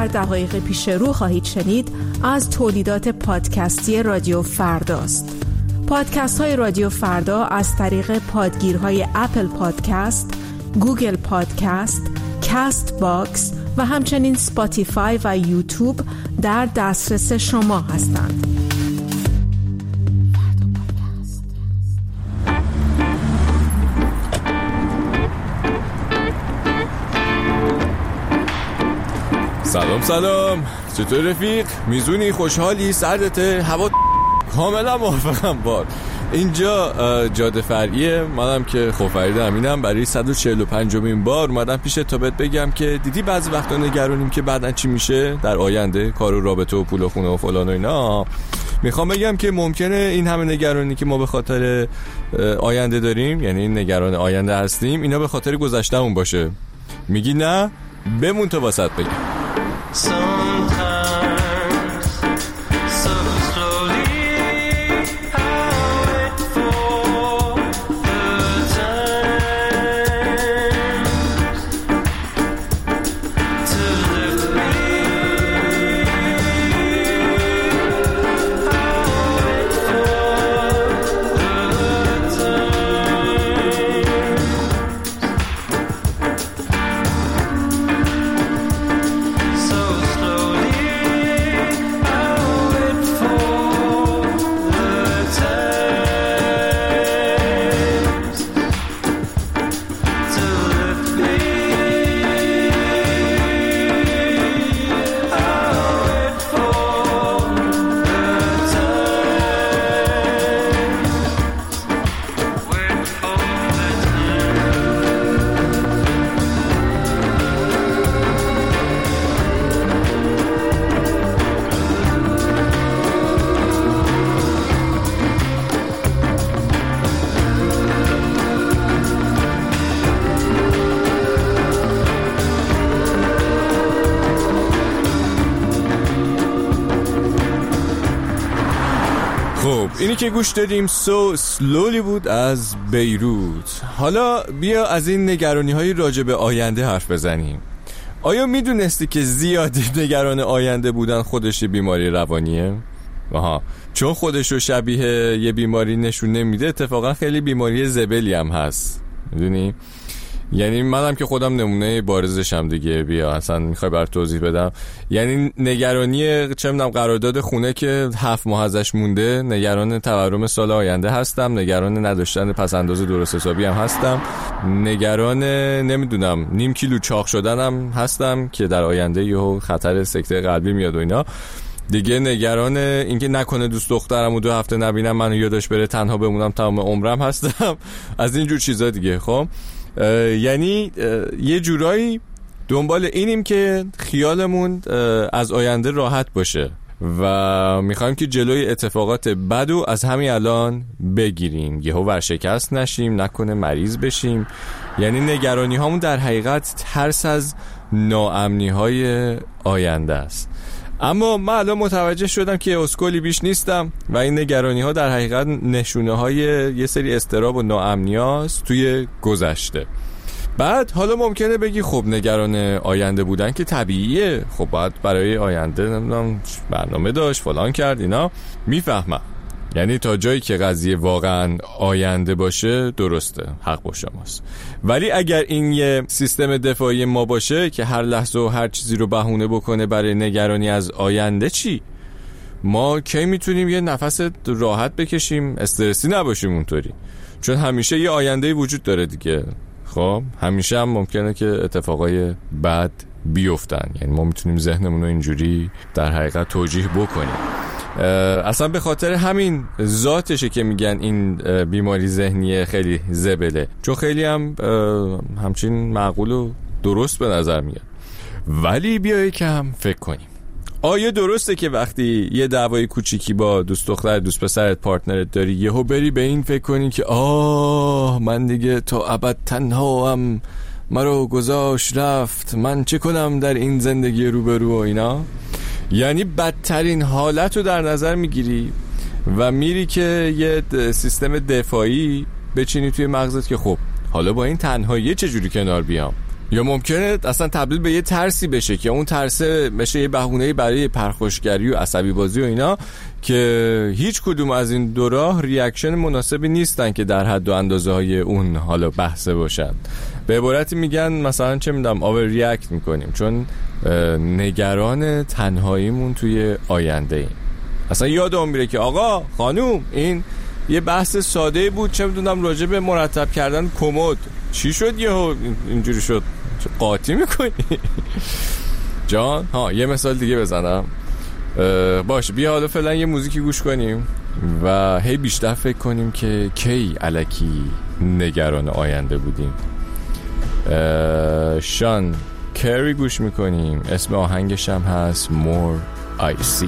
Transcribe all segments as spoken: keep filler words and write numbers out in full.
در دقایق پیش رو خواهید شنید از تولیدات پادکستی رادیو فرداست. پادکست های رادیو فردا از طریق پادگیرهای اپل پادکست، گوگل پادکست، کاست باکس و همچنین سپاتیفای و یوتیوب در دسترس شما هستند. سلام سلام، چطور رفیق؟ میزونی؟ خوشحالی؟ سردته؟ هوا کاملا موافقم بار. اینجا جاده فرعیه، منم که خب فرید امینم برای صد و چهل و پنجمین بار اومدم پیش تا بهت بگم که دیدی بعضی وقتا نگرانیم که بعدن چی میشه در آینده، کار و رابطه و پول و خونه و فلان و اینا. میخوام بگم که ممکنه این همه نگرانی که ما به خاطر آینده داریم، یعنی نگران آینده هستیم، اینا به خاطر گذشتهمون باشه. میگی نه؟ بمون تا واسط بگم. خب اینی که گوش دادیم سو سلولی بود از بیروت. حالا بیا از این نگرانی های راجع به آینده حرف بزنیم. آیا میدونستی که زیادی نگران آینده بودن خودش بیماری روانیه؟ آها، چون خودش رو شبیه یه بیماری نشون نمیده، اتفاقا خیلی بیماری زبلی هم هست. میدونی؟ یعنی منم که خودم نمونه بارزشم دیگه. بیا اصلا میخوای بر توضیح بدم. یعنی نگرانی چه میدونم قرارداد خونه که هفت ماه ازش مونده، نگران تورم سال آینده هستم، نگران نداشتن پسنداز درست حسابی هم هستم، نگران نمیدونم نیم کیلو چاق شدنم هستم که در آینده یهو خطر سکته قلبی میاد و اینا دیگه. نگران اینکه نکنه دوست دخترمو دو هفته نبینم منو یادش بره تنها بمونم تمام عمرم هستم. از این جور چیزا دیگه. خب یعنی یه جورایی دنبال اینیم که خیالمون از آینده راحت باشه و میخوایم که جلوی اتفاقات بدو از همین الان بگیریم، یهو ورشکست نشیم، نکنه مریض بشیم. یعنی نگرانی هامون در حقیقت ترس از ناامنی های آینده است. اما من الان متوجه شدم که اسکولی بیش نیستم و این نگرانی ها در حقیقت نشونه های یه سری اضطراب و ناامنی هاست توی گذشته. بعد حالا ممکنه بگی خب نگران آینده بودن که طبیعیه، خب باید برای آینده نمیدونم برنامه داشت فلان کرد اینا. میفهمم، یعنی تا جایی که قضیه واقعا آینده باشه درسته، حق با شماست. ولی اگر این یه سیستم دفاعی ما باشه که هر لحظه و هر چیزی رو بهونه بکنه برای نگرانی از آینده، چی؟ ما کی میتونیم یه نفس راحت بکشیم، استرسی نباشیم اونطوری؟ چون همیشه یه آینده وجود داره دیگه. خب همیشه هم ممکنه که اتفاقای بد بیفتن. یعنی ما میتونیم ذهنمون رو اینجوری در حقیقت توجیه بکنیم. اصلا به خاطر همین ذاتشه که میگن این بیماری ذهنیه خیلی زبله، چون خیلی هم همچین معقول و درست به نظر میاد. ولی بیا یکم فکر کنیم. آیا درسته که وقتی یه دعوای کوچیکی با دوست دختر دوست پسرت پارتنرت داری یهو بری به این فکر کنی که آه من دیگه تا ابد تنها هم، مرا گذاشت رفت، من چه کنم در این زندگی روبرو و اینا؟ یعنی بدترین حالت رو در نظر میگیری و میری که یه سیستم دفاعی بچینی توی مغزت که خب حالا با این تنهایی چجوری کنار بیام؟ یا ممکنه اصلا تبدیل به یه ترسی بشه که اون ترسه بشه یه بهونه‌ای برای پرخاشگری و عصبی بازی و اینا که هیچ کدوم از این دو راه ریاکشن مناسبی نیستن که در حد و اندازه های اون حالا بحثه باشن. به عبارتی میگن مثلا چه میدونم آور ریاکت میکنیم چون نگران تنهاییمون توی آینده ایم. اصلا یادم میره که آقا خانوم این یه بحث ساده بود چه میدونم راجع به مرتب کردن کمد، چی شد یهو اینجوری شد قاطی میکنی؟ جان ها یه مثال دیگه بزنم. باشه بیا حالا فعلا یه موزیکی گوش کنیم و هی بیشتر فکر کنیم که کی الکی نگران آینده بودیم. شان کری گوش میکنیم، اسم آهنگش هم هست More I See.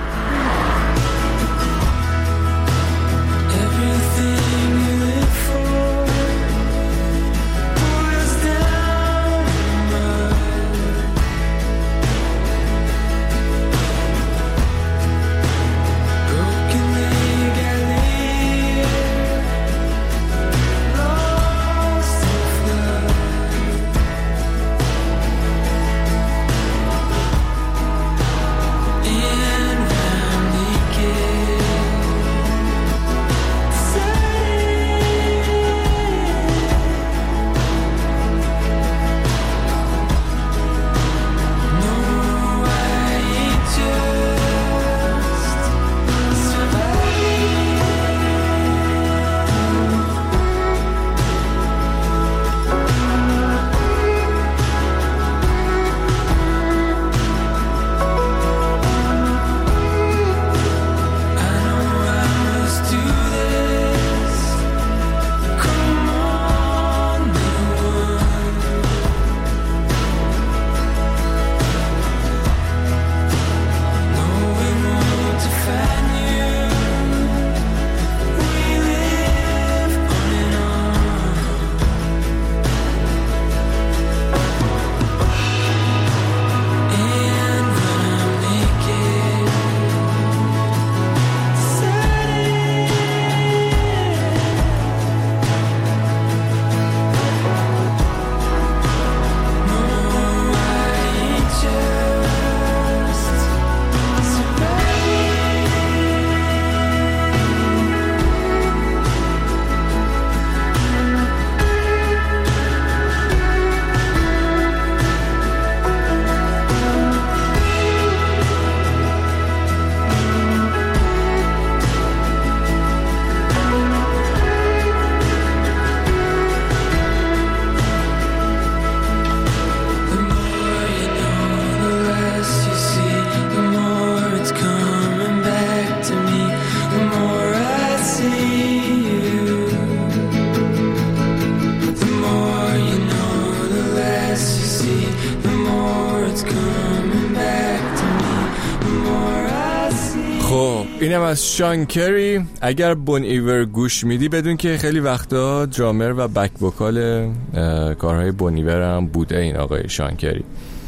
اینم از شان کری. اگر بون ایور گوش میدی بدون که خیلی وقتا درامر و بک وکال کارهای بون ایور هم بوده این آقای شان کری.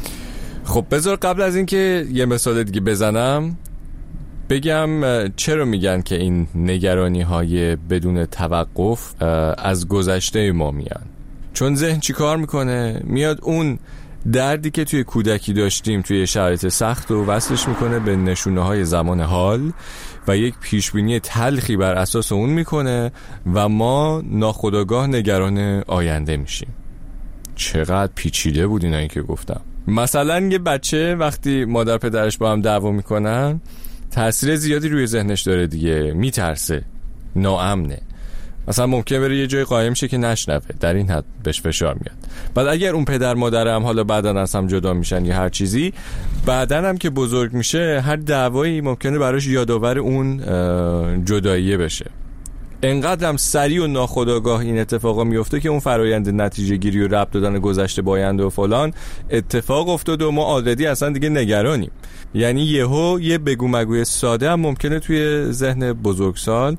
خب بذار قبل از این که یه مثال دیگه بزنم بگم چرا میگن که این نگرانی های بدون توقف از گذشته ما میان. چون ذهن چی کار میکنه؟ میاد اون دردی که توی کودکی داشتیم توی شرایط سخت رو وصلش میکنه به نشونه های زمان حال و یک پیشبینی تلخی بر اساس اون میکنه و ما ناخودآگاه نگران آینده میشیم. چقدر پیچیده بود اینایی که گفتم. مثلا یه بچه وقتی مادر پدرش با هم دعوا میکنن تأثیر زیادی روی ذهنش داره دیگه، میترسه، ناامنه. مثلا ممکنه بره یه جای قایم شه که نشنوه، در این حد بهش فشار میاد. بعد اگر اون پدر مادر هم حالا بعدن از هم جدا میشن یا هر چیزی، بعدن هم که بزرگ میشه هر دعوایی ممکنه براش یادآور اون جداییه بشه. انقدر هم سریع و ناخودآگاه این اتفاقا میفته که اون فرایند نتیجه گیری و ربط دادن گذشته با آینده و فلان اتفاق افتاد و ما آلردی اصلا دیگه نگرانیم. یعنی یهو یه بگو مگوی ساده هم ممکنه توی ذهن بزرگسال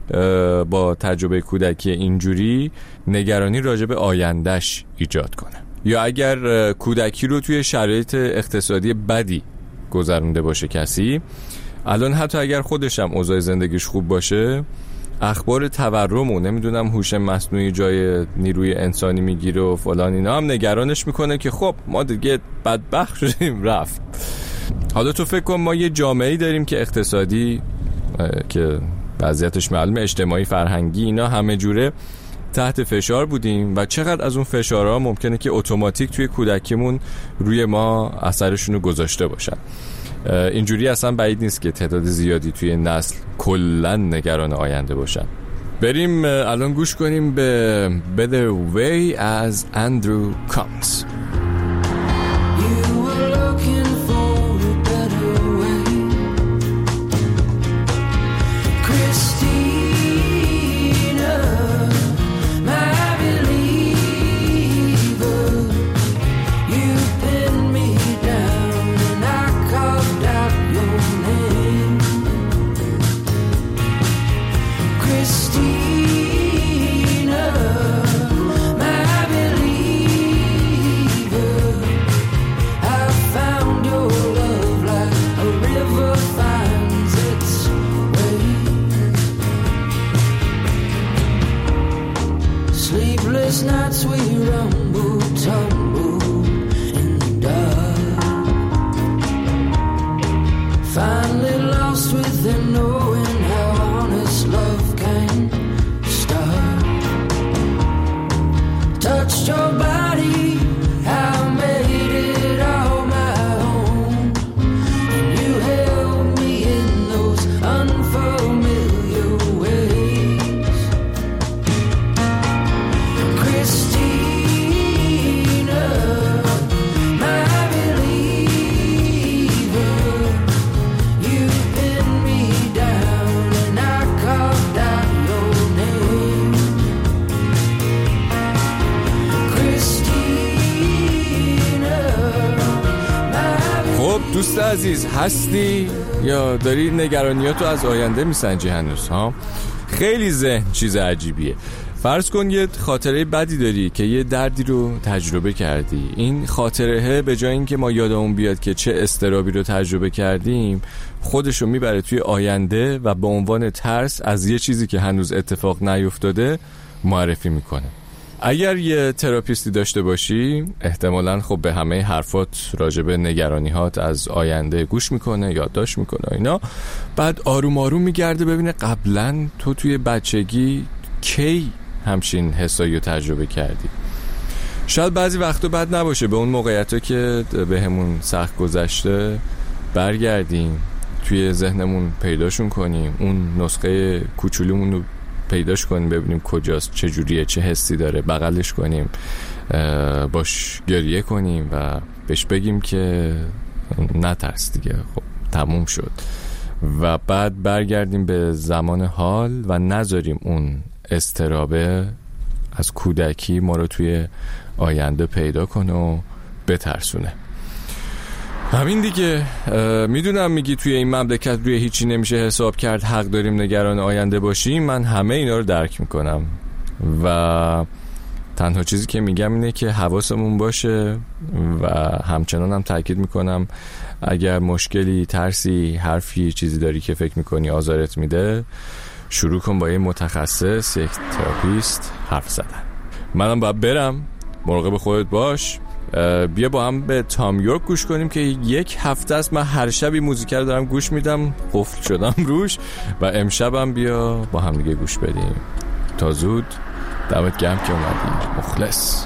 با تجربه کودکی اینجوری نگرانی راجع به آیندهش ایجاد کنه. یا اگر کودکی رو توی شرایط اقتصادی بدی گذرونده باشه کسی، الان حتی اگر خودش هم اوضاع زندگیش خوب باشه اخبار تورم و نمیدونم هوش مصنوعی جای نیروی انسانی میگیره و فلان اینا هم نگرانش میکنه که خب ما دیگه بدبخت شدیم رفت. حالا تو فکر کن ما یه جامعه‌ای داریم که اقتصادی که وضعیتش معلومه، اجتماعی، فرهنگی، اینا همه جوره تحت فشار بودیم و چقدر از اون فشارها ممکنه که اتوماتیک توی کودکیمون روی ما اثرشون رو گذاشته باشن. اینجوری اصلا بعید نیست که تعداد زیادی توی نسل کلن نگران آینده باشن. بریم الان گوش کنیم به Better Way از اندرو کامز. Nights we rumble, tumble in the dark, finally lost within knowing how honest love can start. Touched your body, I made it all my own, and you held me in those unfamiliar ways. Christina, my believer, you pinned me down and I called out your name. Christina, my خب دوست عزیز، هستی یا داری نگرانیاتو از آینده میسنجی هنوز ها؟ خیلی ذهن چیز عجیبیه. فرض کن یه خاطره بدی داری که یه دردی رو تجربه کردی. این خاطره به جای اینکه ما یادمون بیاد که چه اضطرابی رو تجربه کردیم، خودشو میبره توی آینده و به عنوان ترس از یه چیزی که هنوز اتفاق نیفتاده معرفی میکنه. اگر یه تراپیستی داشته باشی احتمالاً خب به همه حرفات راجبه نگرانیات از آینده گوش میکنه، یادداشت میکنه اینا، بعد آروم آروم میگرده ببینه قبلاً تو توی بچگی کی همچین حسایی رو تجربه کردی. شاید بعضی وقتا بد نباشه به اون موقعیتا که به همون سخت گذشته برگردیم، توی ذهنمون پیداشون کنیم، اون نسخه کوچولومون رو پیداش کنیم، ببینیم کجاست، چه جوریه، چه حسی داره، بغلش کنیم، باش گریه کنیم و بهش بگیم که نترس دیگه، خب تموم شد، و بعد برگردیم به زمان حال و نذاریم اون اضطرابه از کودکی ما رو توی آینده پیدا کنه و بترسونه. همین دیگه. میدونم میگی توی این مملکت روی هیچی نمیشه حساب کرد، حق داریم نگران آینده باشیم، من همه اینا رو درک میکنم و تنها چیزی که میگم اینه که حواسمون باشه و همچنان هم تاکید میکنم اگر مشکلی، ترسی، حرفی، چیزی داری که فکر میکنی آزارت میده، شروع کن با یه متخصص، یک تراپیست حرف زدن. منم باید برم، مراقب خودت باش. بیا با هم به تام یورک گوش کنیم که یک هفته است من هر شبی موزیک رو دارم گوش میدم، قفل شدم روش و امشبم بیا با هم دیگه گوش بدیم. تا زود، دمت گرم که اومدی، مخلص.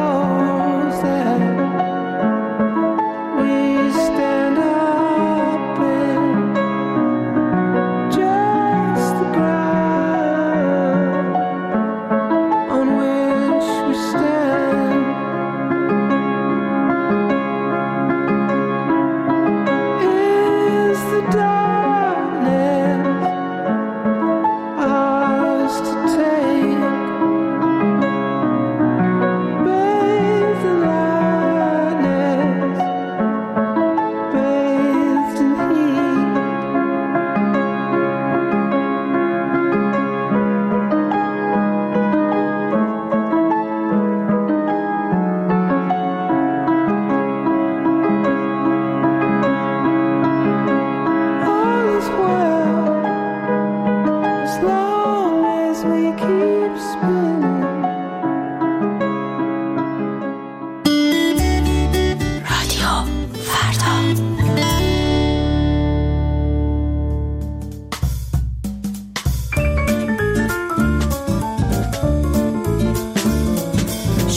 stand up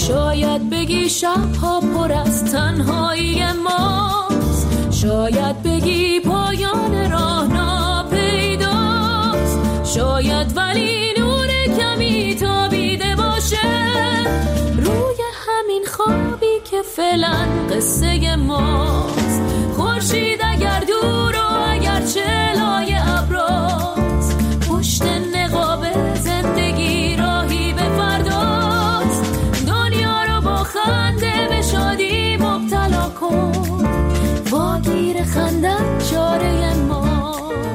شاید بگی شبها پر از تنهایی ماست، شاید بگی پایان راه ناپیداست، شاید ولی نور کمی تابیده باشه روی همین خوابی که فعلا قصه ماست. خورشید اگر دور و اگر چلای ابراست، پشت نقاب زندگی راهی به فرداست. دنیا رو با خنده به شادی مبتلا کن، واگیر خندت چاره ما.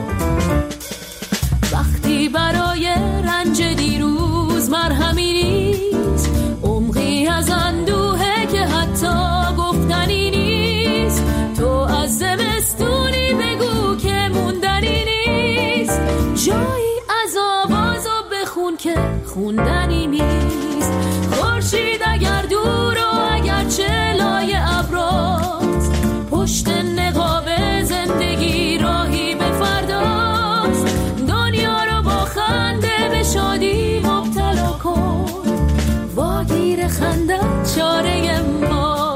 وقتی برای رنج دیروز مرهمی نیست، عمقی از اندوهه که حتی گفتنی نیست، تو از زمستونی بگو که موندنی نیست، جایی از آواز و بخون که خوندنی نیست. خورشید اگر دور و اگر چلای ابراست، پشت نقاب زندگی راهی به فرداست. دنیا رو با خنده به شادی مبتلا کن، واگیر خندت چاره ماست.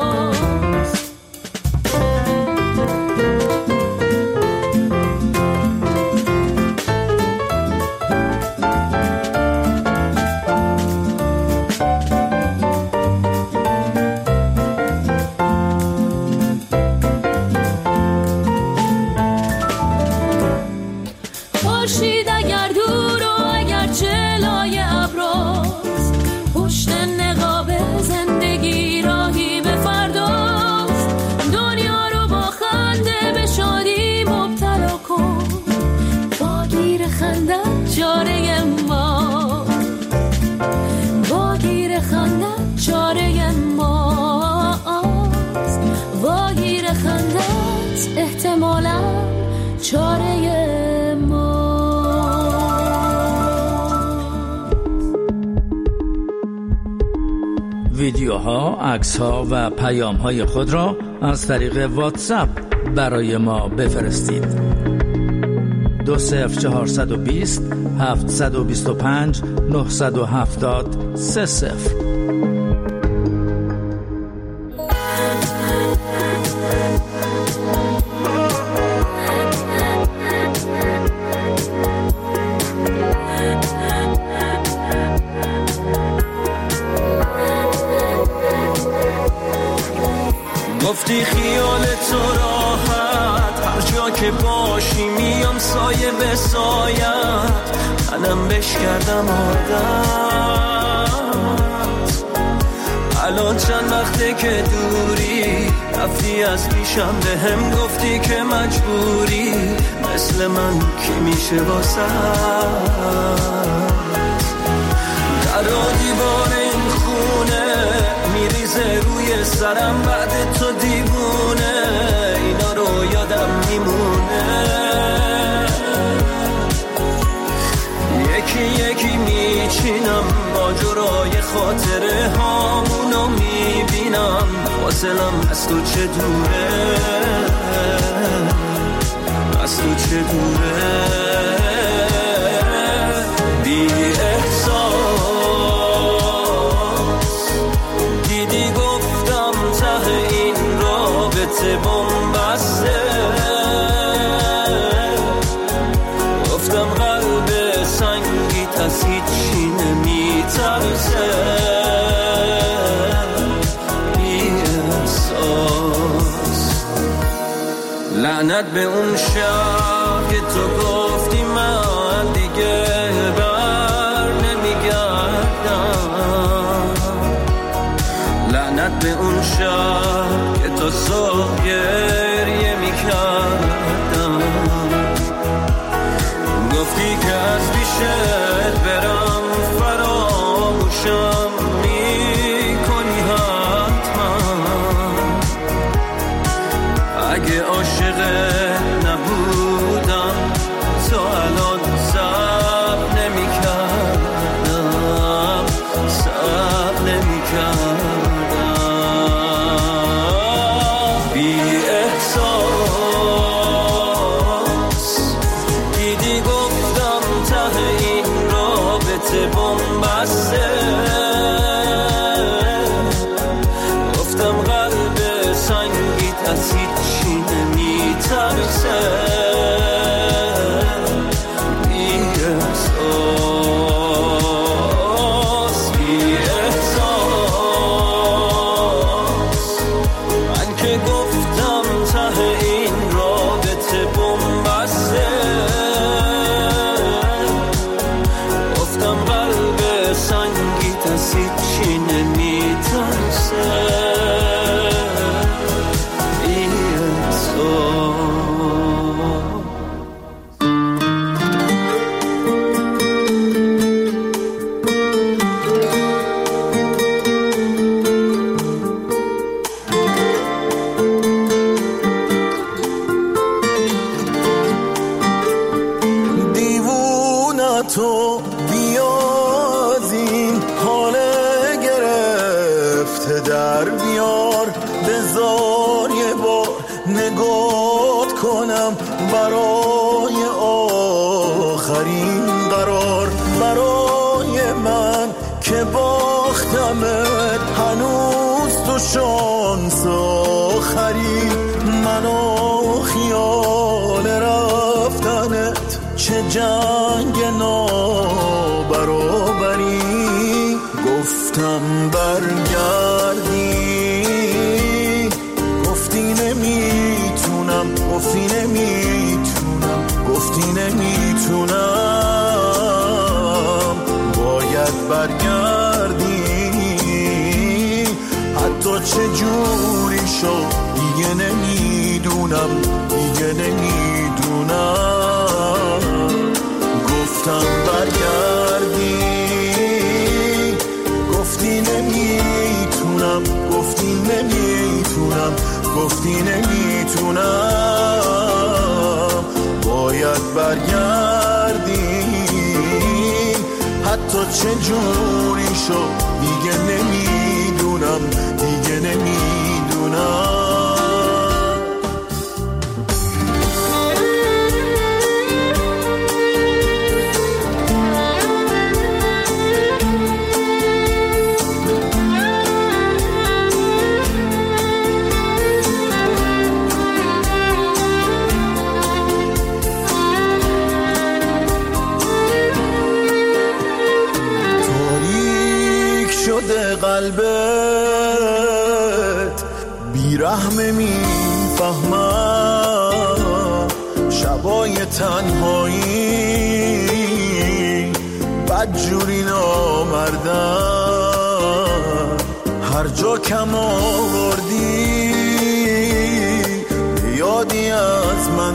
خورشید اگر دور و اگر چلای ابراست، پشت نقاب زندگی راهی به فرداست. دنیا رو با خنده به شادی مبتلا کن، واگیر خندت چاره ما، واگیر خندت چاره ماست، واگیر خندت احتمالاً چاره ما. ویدیوها، عکس‌ها و پیام‌های خود را از طریق واتساپ برای ما بفرستید. دو صفر چهارصد و بیست هفتصد و بیست و پنج نهصد و هفتاد سه صفر. گفتی خیال تو راحت، هر جا که باشی میام سایه به سایت، تنم بش کردم عادت. الان چند وقته که دوری، رفتی از پیشم به هم گفتی که مجبوری، مثل من کی میشه واسه در و دیوار این خونه میریزه روی سرم، بعد تو دیوونه اینا رو یادم میمونه. یکی یکی میچینم ماجرای خاطره هامونو میبینم، فاصلم از تو چه دوره، از تو چه دوره. بی احساس دیدی گفتم ته این رابطه بنبسته، گفتم قلب سنگیت از هیچی نمیترسه. بی احساس لعنت به اون شب که تو گفتی من دیگه بر نمیگردم، لعنت به اون شب که تو صبح گریه میکردم. گفتی که از پیشت برم فراموشم میکنی حتما، اگه عاشقت نبودم تو الان صبر نمیکردم، صبر نمیکردم. بی احساس دیدی گفتم ته این از هیچی نمیترسه تو بیاز این حال گرفته در بیار بذار یه بار نگات کنم برای آخرین قرار برای من که باختمت هنوز تو شانس آخری منو خیال رفتنت چه جنگ نابرابری گفتم برگردی گفتی نمیتونم گفتی نمیتونم گفتی نمیتونم باید برگردی حتی چه جوری شد دیگه نمیدونم دیگه نمیدونم گفتم برگردی گفتی نمیتونم گفتی نمیتونم گفتی نمیتونم باید برگردی حتی چه جوری شد دیگه نمیدونم دیگه نمیدونم قلبت بیرحمه میفهمم شبای تنهایی بدجوری نامردم هر جا کم آوردی یادی از من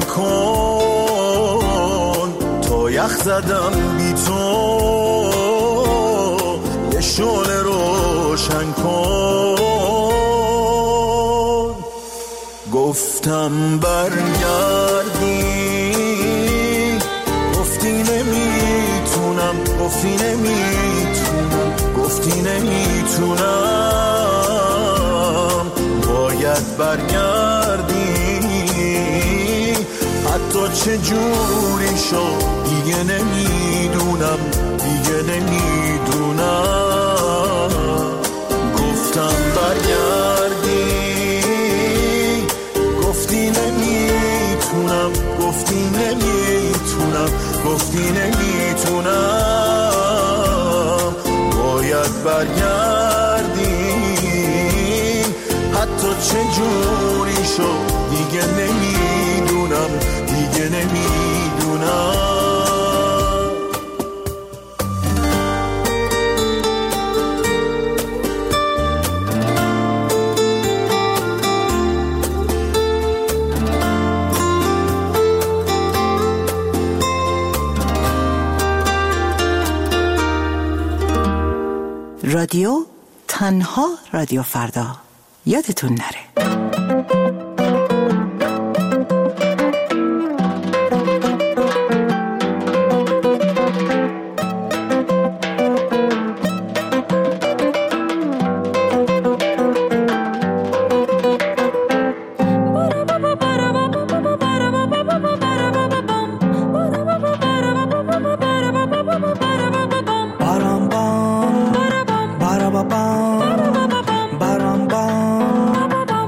کن تا یخ زدم بی تو شعله روشن کن گفتم برگردی گفتی نمیتونم گفتی نمیتونم گفتی نمیتونم باید برگردی حتی چه جوری شد دیگه نمیدونم دیگه نمیدونم گفتم برگردی گفتی نمیتونم گفتی نمیتونم گفتی نمیتونم باید برگردی حتی چه جوری شد دیگه نمیدونم دیگه نمیدونم رادیو تنها رادیو فردا یادتون نره. Ba-dum-bum,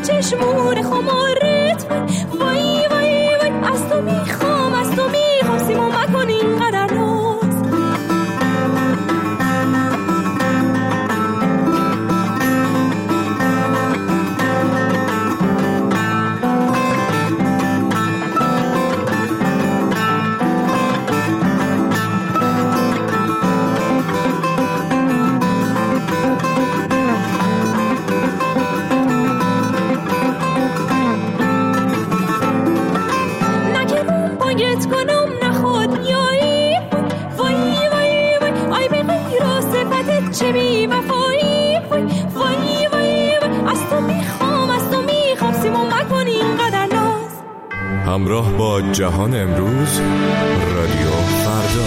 چشمون خمارت وای وای وای از تو میخوام از تو میخوام سیما مکن اینقدر ناز چه بی وفایی وای وای وای از تو میخوام از تو میخوام سیما مکن اینقدر ناز. همراه با جهان امروز، رادیو فردا.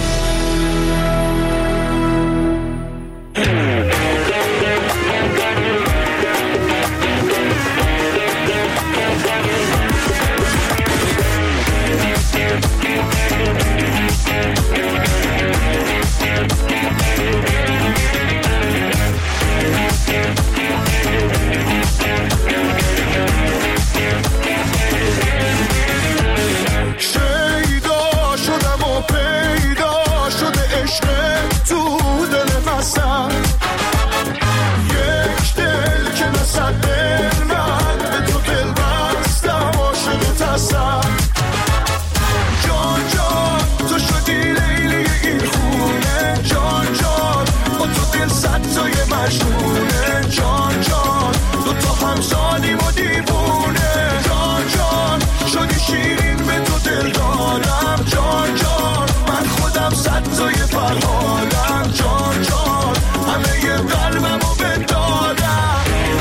جان جان دو تا همسانیم و دیوونه جان جان شدی شیرین به تو دل دارم جان جان من خودم صد تای فرحالم جان جان همه ی قلبم رو بدادم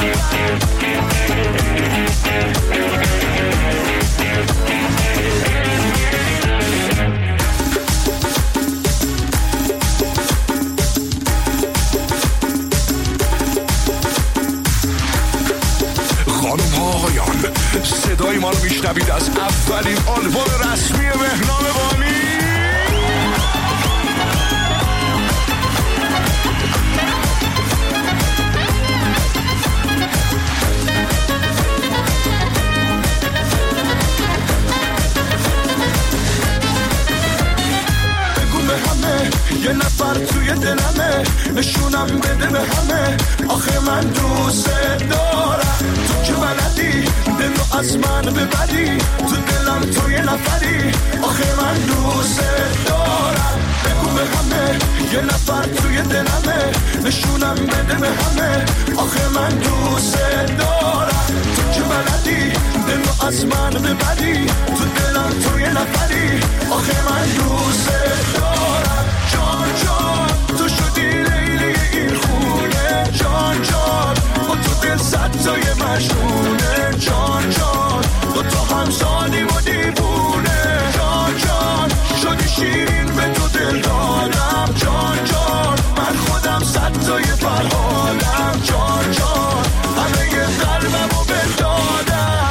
صدای ما رو میشنوید از اولین آلبوم رسمی مهنام بانی. بگو به همه یه نفر توی دلمه نشونم بده به همه آخه من دوست دارم تو که بلدی دلو از من ببری تو دلم تو یه نفری آخه من دوست دارم بگو به همه یه نفر توی دلمه نشونم بده به همه آخه من دوست دارم تو که بلدی دلو از من ببری تو دلم تو یه نفری آخه من دوست دارم جان جان تو شدی لیلی این خونه جان جان و تو دل صد تای مجنونه جان جان دو تا همسانیم و دیوونه جان جان شدی شیرین به تو دل دارم جان جان من خودم صد تای فرحالم جان جان همه ی قلبم رو بدادم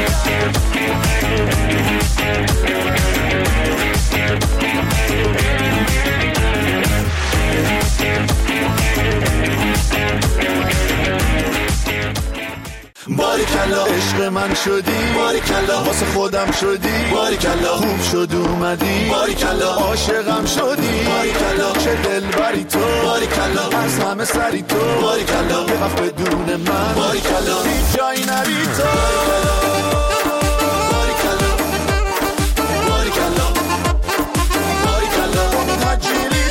باریکلا عشق من شدی باریکلا واسه خودم شدی باریکلا خوب شد اومدی باریکلا عاشقم شدی باریکلا چه دلبری تو باریکلا از همه سری تو باریکلا یه وقت بدون من باریکلا هیچ جایی نری تو باریکلا باریکلا باریکلا تجیلی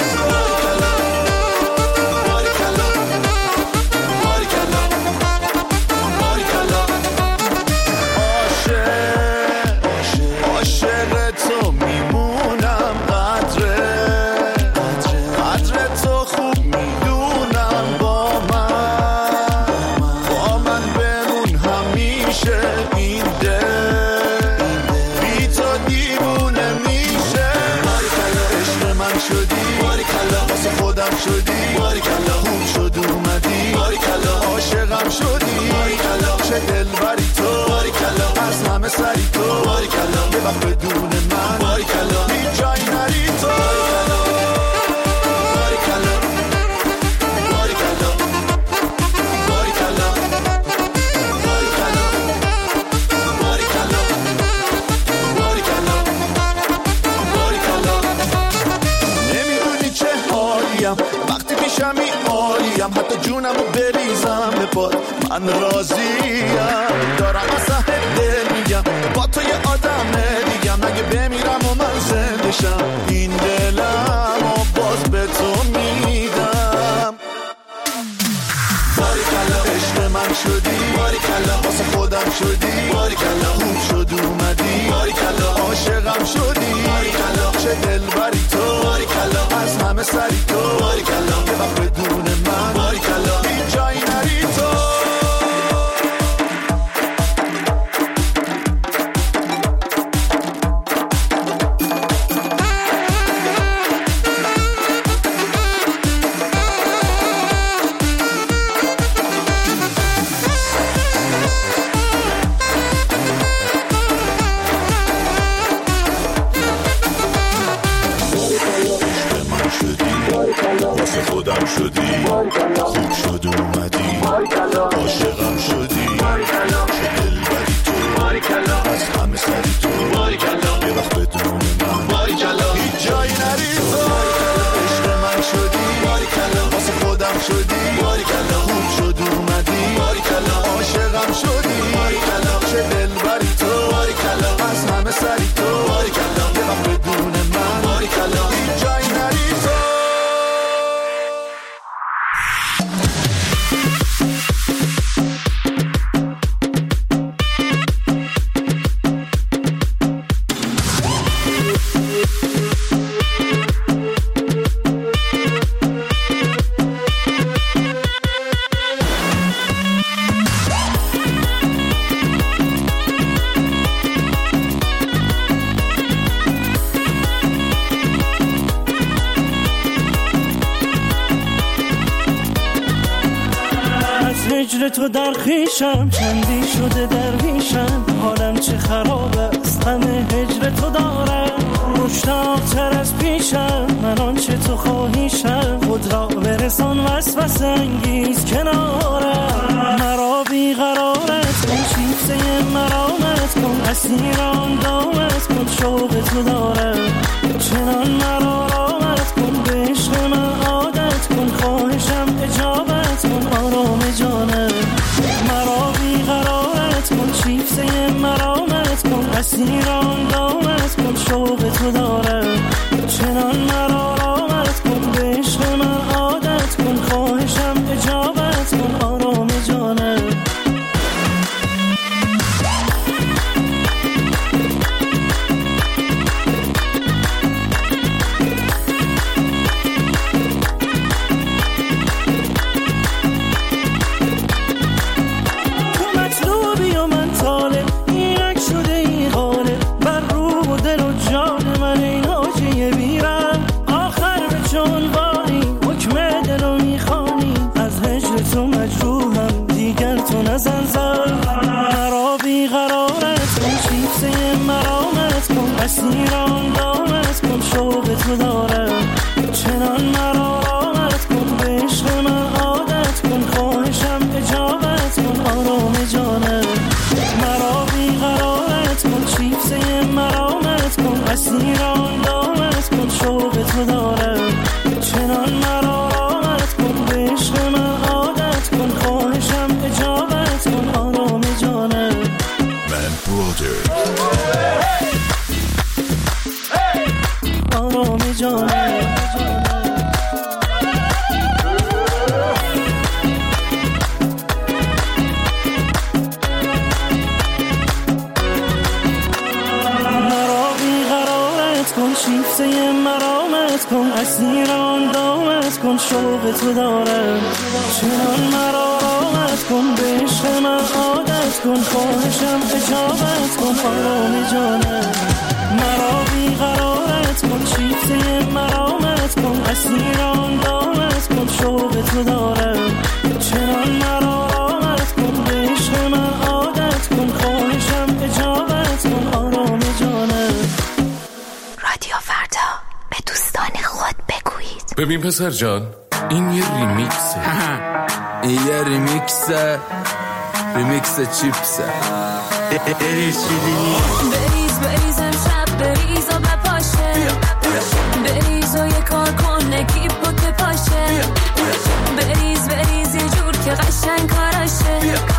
من راضیم، دارم از ته دل میگم با تو یه آدم دیگم، اگه بمیرم و من زنده شم این دلم و باز به تو میدم. باریکلا عشق من شدی، باریکلا واسه خودم شدی، باریکلا خوب شد اومدی، باریکلا عاشقم شدی، باریکلا چه دلبری تو، باریکلا از همه سری تو، باریکلا یه وقت بدون من، باریکلا هیچ جایی نری تو. خودم شدی، خوب شد اومدی، عاشقم شدی، چه دلبری تو، از همه سری تو، یه وقت بدون من، هیچ جایی نری تو. عشق من شدی، واسه خودم شدی، خوب شد اومدی، عاشقم شدی، چه دلبری تو، از همه سری تو، یه وقت بدون من، هیچ جایی نری تو. هجر تو در خیشم چندی شده درویشم، حالم چه خراب است غم هجر تو دارم، مشتاق‌تر از پیشم من آنچه تو خواهیشم، خود را برسان وسوسه انگیز کنارم، مرا بیقرارت کن شیفته مرامت کن، اسیر آن دامت کن شوق تو دارم، چنان مرا رامت کن به عشق من عادت کن، خواهشم اجابت کن آرام جانم، مرا بیقرارت کن شیفته مرامت کن، اسیر آن دامت کن شوق تو دارم، چنان مرا رامت کن به عشق من عادت کن، خواهشم اجابت کن آرام جانم. مرا بیقرارت کن شیفته مرامت کن، اسیر آن دامت کن شوق تو دارم، چنان مرا رامت کن به عشق من عادت کن، خواهشم اجابت کن آرام جانم، مرا بیقرارت کن شیفته مرامت کن، اسیر آن دامت کن شوق تو دارم، چنان مرا رامت کن به عشق من عادت کن، خواهشم اجابت کن آرام جانم. من برادر آرام جانم. مرا بیقرارت کن شیفته مرامت کن، اسیر آن دامت کن شوق تو دارم، چنان مرا رامت کن به عشق من عادت کن، خواهشم اجابت کن آرام جانم، مرا بیقرارت کن شیفته مرامت کن، اسیر آن دامت کن شوق تو دارم، چنان مرا رامت کن به عشق من عادت کن، خواهشم اجابت کن آرام جانم. رادیو فردا به دوستان خود بگویید. ببین پسر جان این یه ریمیکسه. این یه ریمیکسه، ریمیکس چیپسه. بریز بریز امشب بریز و بپاشه، بریز و یه کار کن نگیب و که پاشه، بریز بریز یه جور که قشنگ کاراشه،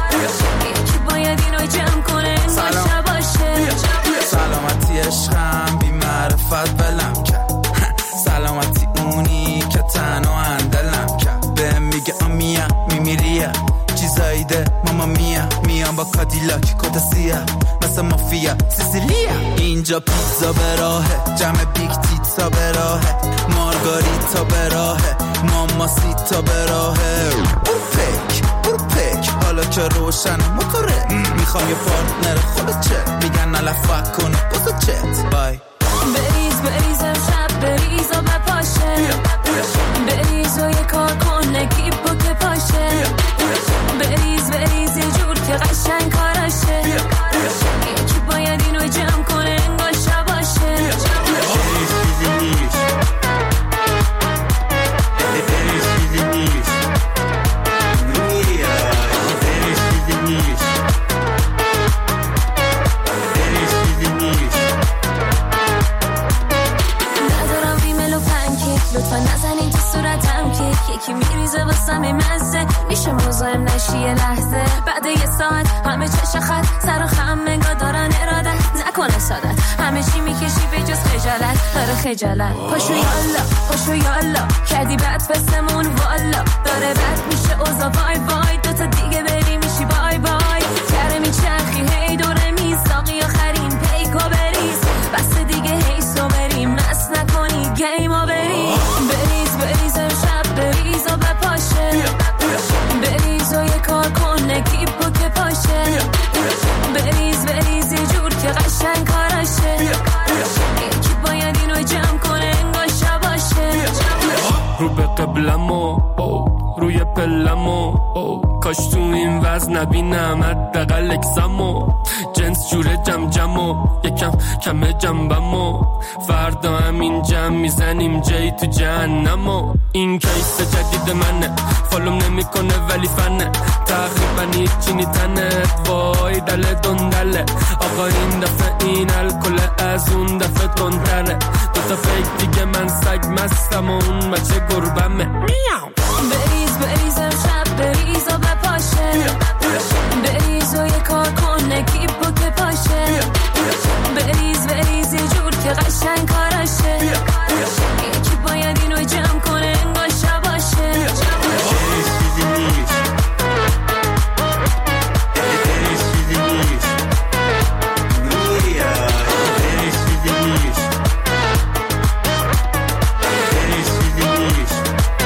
بوده ماما میا میام با کادیلاک کت سیاه مثل مافیا سیسیلیا اینجا پیتزا به راهه جمع بیگ تیتا به راهه مارگاریتا به راهه ماما سیتا به راهه برو پک برو پک حالا که روشن موتوره میخوام یه پارتنر خودت چه میگن نلفت کنه بازو چت بای بریز بریز امشب بریز و بپاشه بریز و یه کار کن نگیب و که پاشه بریز بریز یه جور که قشنگ کاراشه یکی باید اینو جمع کنه انگار شباشه بریز چیزی نیست بریز چیزی نیست بریز چیزی نیست بریز چیزی نیست ندارم ریمل و پنکیک لطفا نزنین تو صورتم که یکی میریزه واسم مزه میشه مزاحم نشی یه لحظه بعد یه ساعت همه چش خط سر و خم انگار دارن ارادت نکنه سادت همه چی میکشی به جز خجالت داره خجالت پاشو یالا پاشو یالا کردی بد پسمون والا داره بد میشه اوزا وای وای دوتا دیگه بری میشی بای بای کره میچرخی هی دوره میساقی آخرین پیکو بریز بس دیگه هی سو بریم مست نکنی گیمو بریز بریز بریز امشب بریز و بپاشه بریز و یه کار کن نگیب و که پاشه بریز بریز یه جور که قشنگ کاراشه یکی باید اینو جمع کنه انگار شباشه رو به قبلمو روی پلمو کاش تو این وزن نبینم حداقل اکسمو جنس جوره جم جمو یکم کمه جنبمو فردا همین جمع میزنیم جایی تو جهنمو این کیس جدید منه فالوم نمیکنه ولی فنه تقریبا هیچی نیتنت وای دل دندله آقا این دفعه این الکل از اون دفعه تندره دوتا فیک دیگه من سگ مستم و اون بچه گربمه میاو بریز بریز امشب بریز و بپاشه بریز و یه کار کن نگیب و که پاشه بریز بریز یه جور که قشنگ کاراشه یکی باید اینو جمع کنه انگار شباشه بریز چیزی نیست بریز چیزی نیست نوریا بریز چیزی نیست بریز چیزی نیست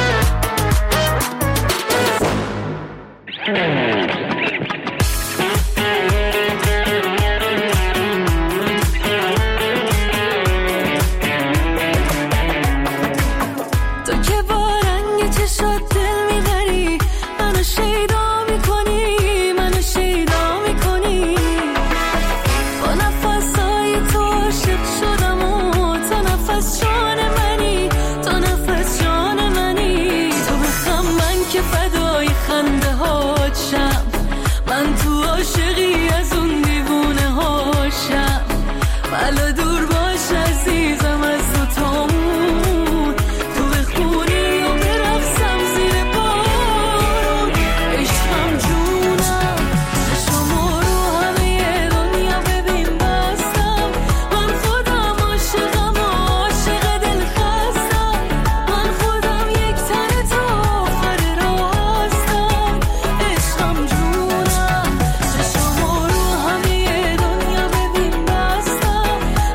تو که با رنگ چشات دل میبری منو شیدا میکنی منو شیدا میکنی با نفسای تو عاشق شدم و تو نفس جان منی تو نفس جان منی تو بخم من که فدای خنده هات شم من تو عاشقی از اون دیوونه هاشم بلا دور باش عزیزم از تو تامون تو بخونی و برقصم زیر بارون عشقم جونم چشمو رو همه دنیا ببین بستم من خودم عاشقم و عاشق دل خستم من خودم یک تن تو آخر راه هستم عشقم جونم چشمو رو همه دنیا ببین بستم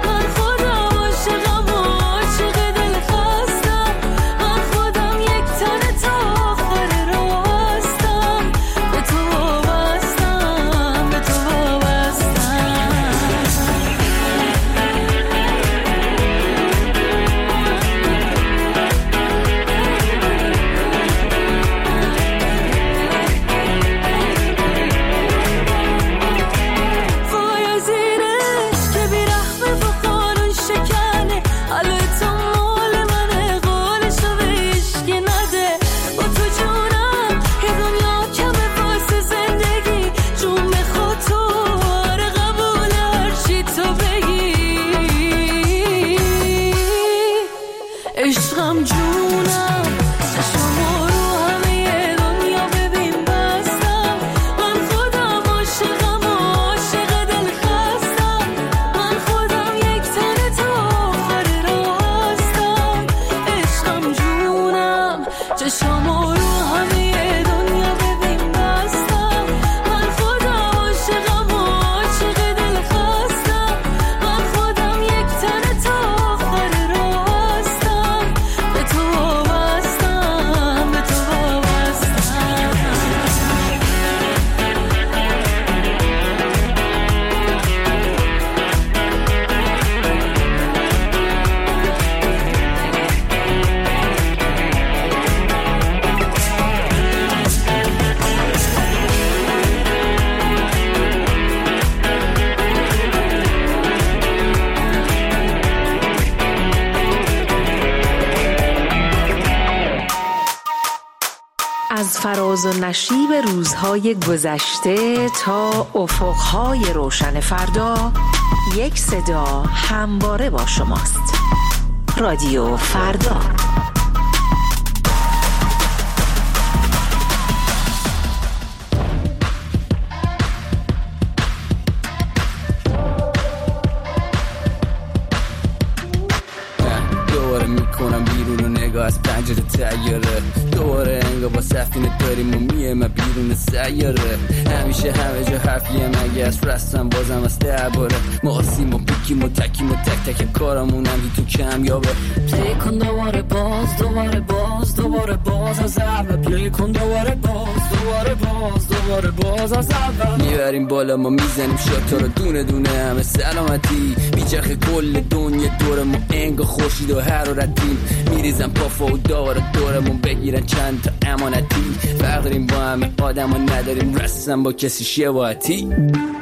و نشیب روزهای گذشته تا افقهای روشن فردا، یک صدا همواره با شماست. رادیو فردا. کنم بیرون و نگاه از پنجره تیاره، دوباره انگار با سفینه داریم و میه بیرون سیاره. همیشه همه جا حرفیه مگه از رستم بازم از درباره ما آسیم و بیکیم و تکیم و تک تک کارمون هم بی تو کمیابه. پلی کن دوباره باز دوباره باز دوباره باز از اول، پلی کن دوباره باز دوباره باز دوباره باز از اول. میبریم بالا ما میزنیم شاتا رو دونه دونه همه سلامتی، بیچخ کل دنیا دور ما انگار خورشید و حرارتی. میریزم پافا و داره دورمون بگیرن چند تا امانتی، فرق داریم با همه آدم ها نداریم رسم با کسی شباهتی. من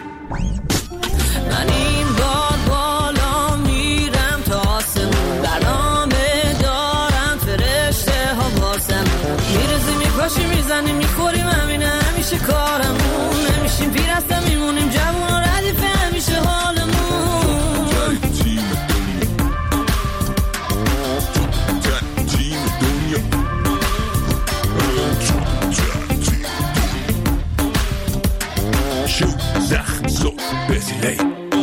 این باد بالا میرم تا آسمون، برنامه دارم فرشته ها باسم، میرزی میپاشی میزنی میخوریم همینه همیشه کارمون، نمیشیم پیر هستم میمونیم جوون و ردیفه همیشه حالمون. زخم زود بزیلی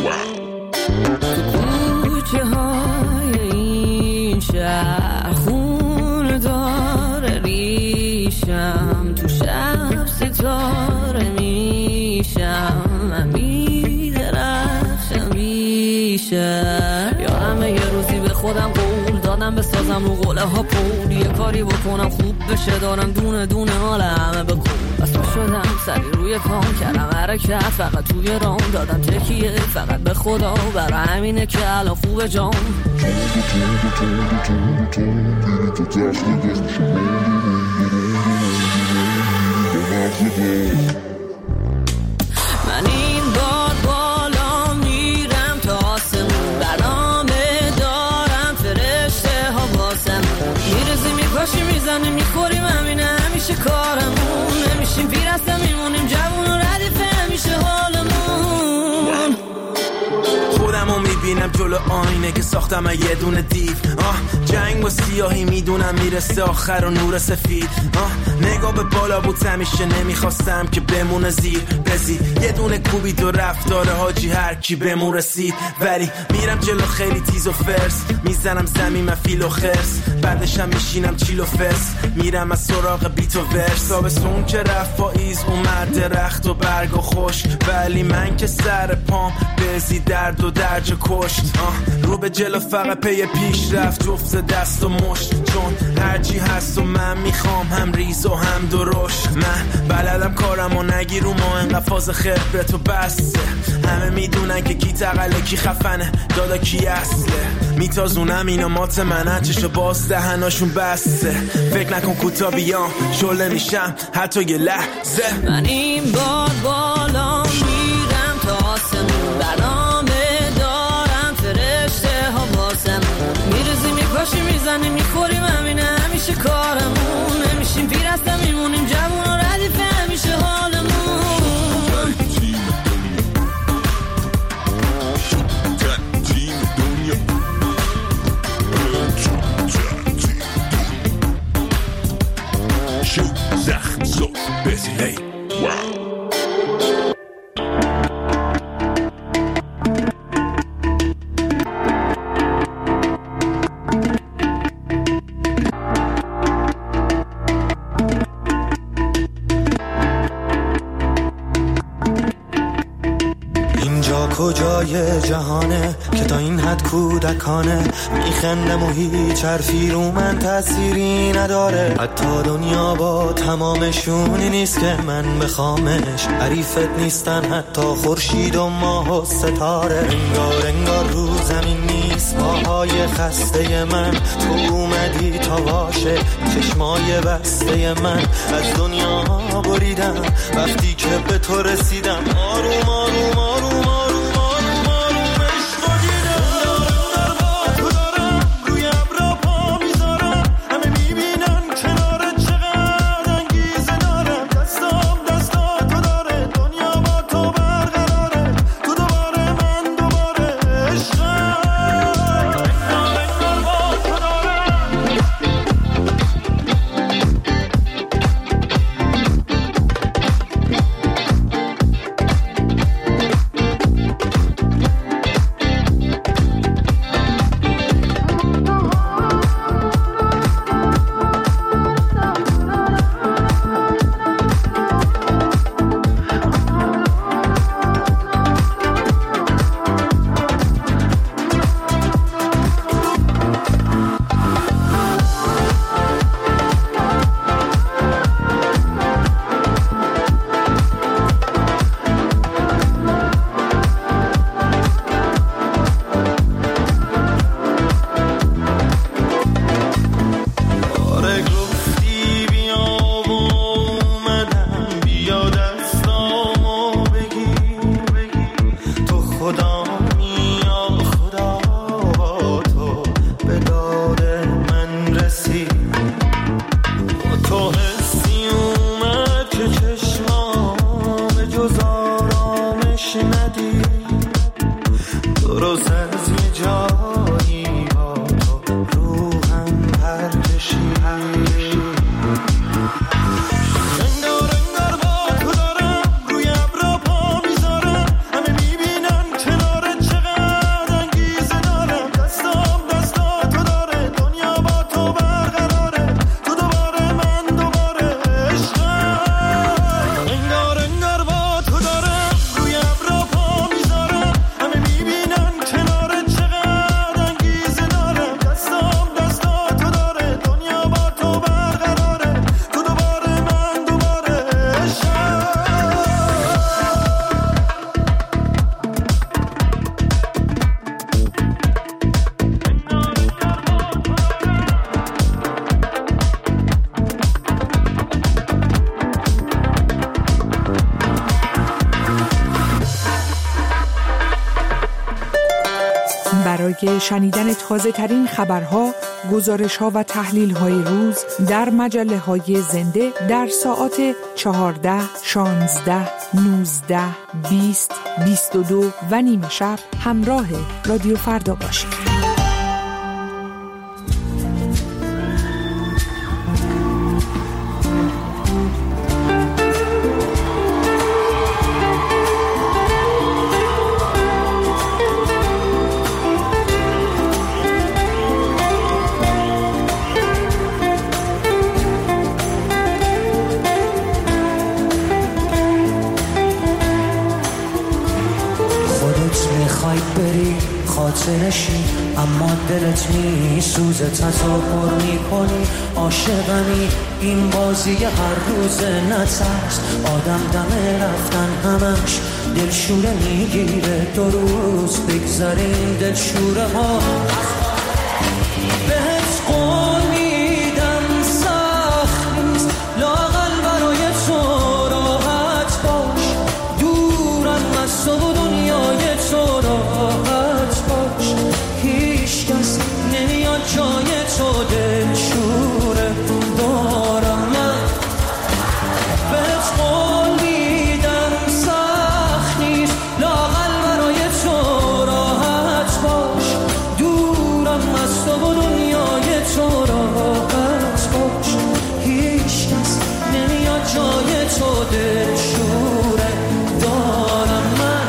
کوچه های این شهر خون داره ریشم، تو شب ستاره میشم، من میدرخشم بیشم. یادمه یه روزی به خودم قول دادم بسازم رو قوله ها پول، یه کاری بکنم خوب بشه دارم دونه دونه حال همه بکن. بسته شدم سری روی کام کردم حرکت فقط توی رام دادم تکیه فقط به خدا، برای همینه که الان خوبه جام. من این باد بالا میرم تا آسمون، برنامه دارم فرشته ها باسم، میرزی میپاشی میزنی میخوریم همینه همیشه کارمون، نمیشیم پیر هستم میمونیم جوون و ردیفه همیشه حالمون. خودمو میبینم جلو آینه که ساختم یه دونه دیو، آه جنگ و سیاهی میدونم میرسه آخر و نور سفید، آه نگاه به بالا بود همیشه نمیخواستم که بمونه زیر بزی، یه دونه کوبید و رفتار حاجی هر کی بمون رسید، ولی میرم جلو خیلی تیز و فرس، میزنم زمین من فیل و خرس، بعدشم میشینم چیل و فرس، میرم از سراغ بیت و ورس. تابستون که رفت پاییز اومد درخت و برگ و خوش، ولی من که سر پام بزی درد و درج کشت، آه رو به جلو فقط پی پیش رفت جفت دست و مشت، چون هرچی هست و من میخوام هم ریز و هم درشت. من بلدم کارم و نگی رو ما انقدر فاز خبرت و بسته، همه میدونن که کی تقله کی خفنه دادا کی اصله، میتازونم اینا مات منن چشو باز دهناشون بسته، فکر نکن کوتا بیام شله میشم حتی یه لحظه. من این باد بالا میرم تا آسمون، برنامه دارم فرشته ها باسم، میرزی میپاشی میزنی میخوریم همینه همیشه کارمون، نمیشیم پیر هستم میمونیم جوون و ردیفه همیشه حالمون. زخم زود بزیلی کجای جهانه که تا این حد کودکانه میخندم و هیچ حرفی رو من تأثیری نداره، حتی دنیا با تمامشونی نیست که من بخوامش، عریفت نیستن حتی خورشید و ماه و ستاره، انگار انگار رو زمین نیست پاهای خسته من، تو اومدی تا باشه چشمای بسته من، از دنیا بریدم وقتی که به تو رسیدم، آروم آروم آروم آروم آغوش ندی درست از یه جایی با تو روحم پرکشی برای شنیدن تازه ترین خبرها، گزارش ها و تحلیل های روز در مجله های زنده در ساعات چهارده، شانزده، نوزده، بیست، بیست و دو و نیمه شب همراه رادیو فردا باشید. بری خاطرشی اما دلت می سوزه تظاهر می کنی عاشقمی این بازی هر روز نترس آدم دم رفتن همش دلشوره میگیره دو روز بگذاریم دلشوره ها بهت قول میدم سخت نیست لااقل برای تو راحت باش دورم از تو دنیای تو راحت باش هیچ کس نمیاد جای تو دلشوره دارم من بهت قول میدم سخت نیست لااقل برای تو راحت باش دورم از تو و دنیای تو راحت باش هیچ کس نمیاد جای تو دلشوره دارم من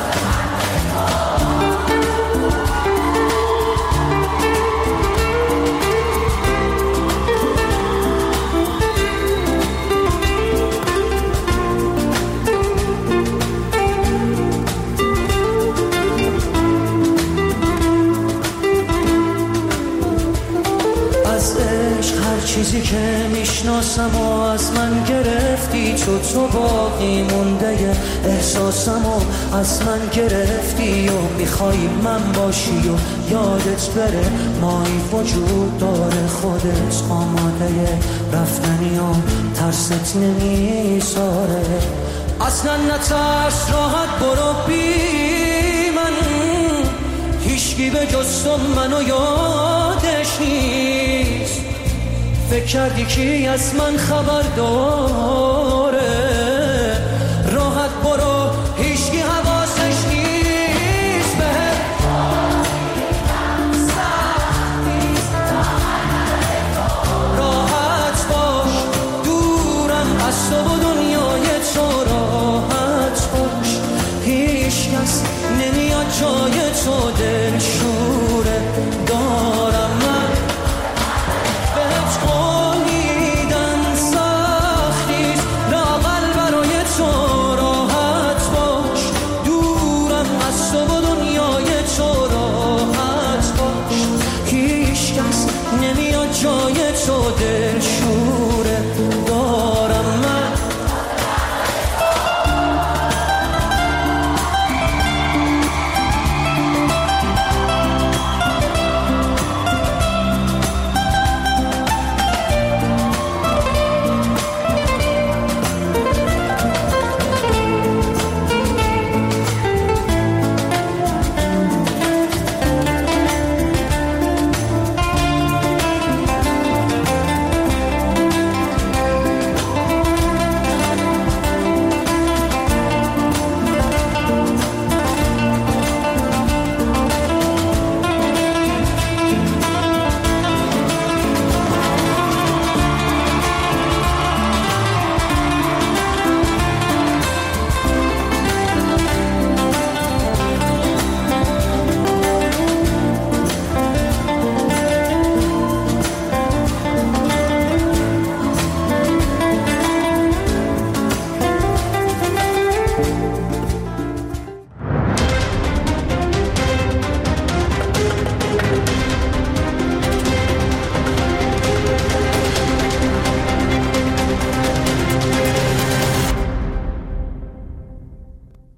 چیزی که میشناسم و از من گرفتی تو تو باقی مونده احساسم و از من گرفتی و میخوای من باشی و یادت بره مایی وجود داره خودت آماده رفتنی و ترست نمیذاره اصلا نترس راحت برو بی من هیچکی به جز تو منو یادش نیست فکر کردی کی از من خبر داره